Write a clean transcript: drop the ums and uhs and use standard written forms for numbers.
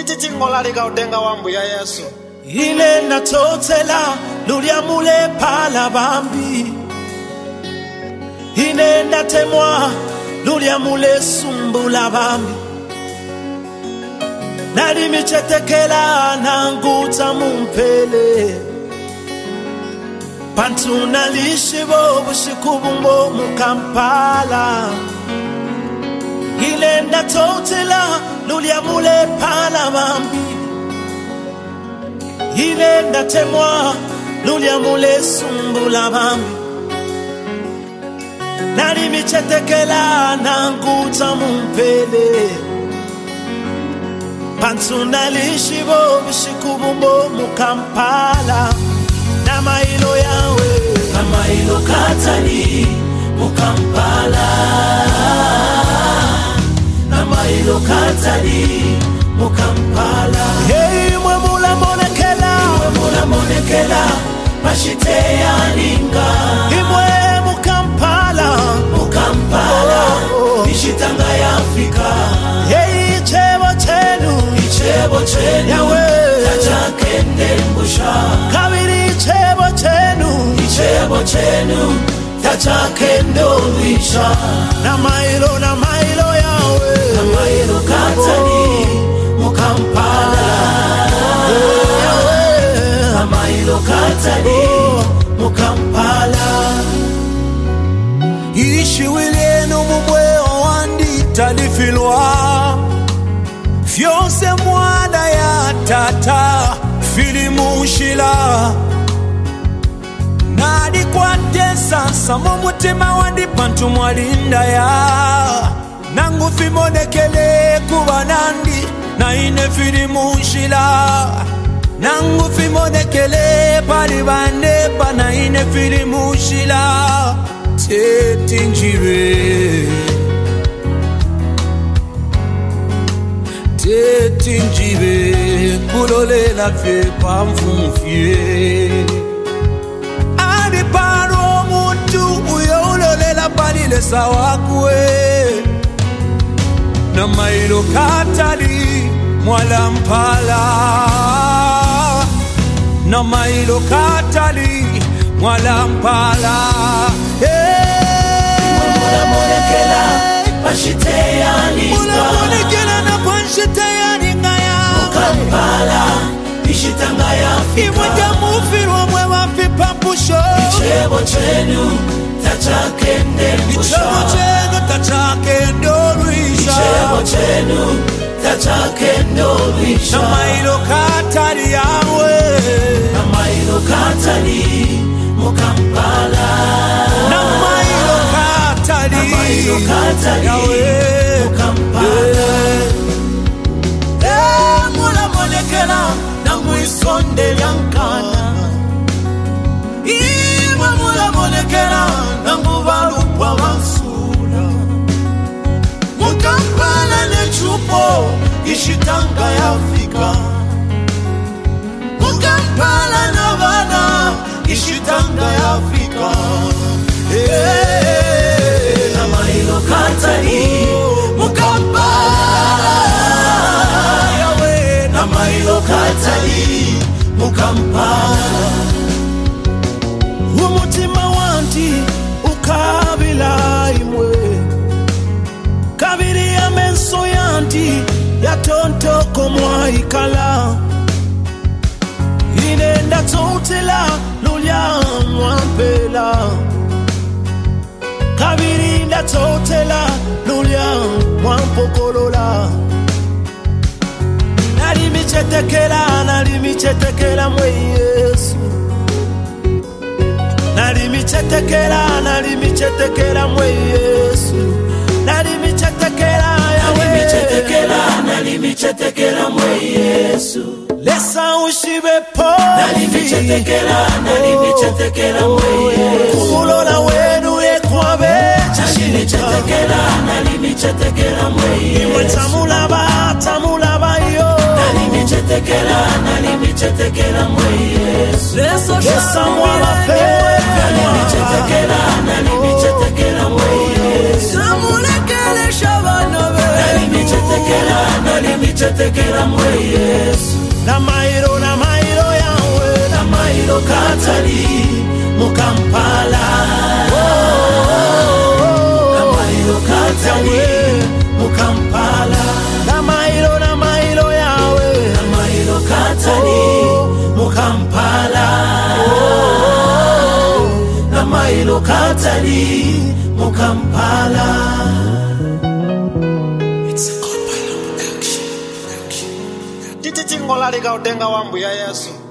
titi ngola lika utenga wambu ya Yesu. Ile natotela luliamule pala bambi. Ile natemwa luliamule sumbula bambi. Nali michetekela nanguta mumpele. Pantu nalishibo bushikubumbo mukampala. Ile natotela luliamule pala bambi. Ile natemwa luliamule sumbula bambi. Nali michetekela nanguta mumpele. Pantu nalishibo bushikubumbo mukampala. Namailo yawe Namailo katani mukampala. Namailo katani mukampala. Hey mwemula monekela Mwemula monekela mashite yaninga. Imwe mukampala Mukampala Ishitanga ya Afrika. Hey ichebo chenu Ichebo chenu yawe Tacha kende mbusha. Kabiri ichebo chenu Ichebo chenu Tacha kendo luisha. Namailo yawe Namailo katani mukampala. Namailo katani mukampala. Ishi wilienu mumweo wandi talifilwa. Fyose mwana ya tata filimushila. Nadi kwa tesa samo mutima wandi pantu mwalinda ya. Nangu fimonekele kuba nandi na ine filimushila. Nangu fimonekele pali bande pa na ine filimushila. Tetinjibe Tetinjibe kulole la fe pamfumfie. Adi paro mutu uyolole la palile sawakwe. Namailo katali mwalampala. Namailo katali mwalampala. Mwemula monekela mashite yaninga. Mwemula monekela na mashite yaninga ya Mukampala Ishitanga ya Afrika. Imweta mufirwa mwewa fipa pusho. Ichebo chenu Tacha kende mbusha. Ichebo chenu tacha kendo luisha. Ichebo chenu Tacha kendo luisha. Namailo katali yawe Namailo katali mukampala. Namailo katali Namailo katali mukampala. Mula monekela nangu isonde yankana. Iwa mula monekela nangu valupwa wansula. Mukampala nechupo ishitanga ya Afrika. Mukampala na vana ishitanga ya Afrika. Namailo katali mukampala. Namailo katali mukampala. Umutima wanti ukabila imwe. Kabiri ya menso yanti ya tonto komwa ikala. Inenda totela lulia mwampela. Kabiri nda totela lulia mwampokolola. Nali michetekela mwe Yesu. Nali michetekela mwe Yesu. Nali michetekela yawe. Nali michetekela mwe Yesu. Lesa ushibe po. Nali michetekela mwe Yesu. Kulola wenu ekwabe. Nali michetekela mwe Yesu. Imwe tamulaba yo. Nali michetekela mwe Yesu. Lesa mwala fe. Nali michetekela mwe Yesu. Samulekele shabana be. Nali michetekela nimechetekera mwe Yesu na mairo yawe na mairo katali mukampala na mairo katali mukampala na mairo yawe na mairo katali mukampala na mairo katali mukampala. titi tingolalika utenga wa mbuya Yesu.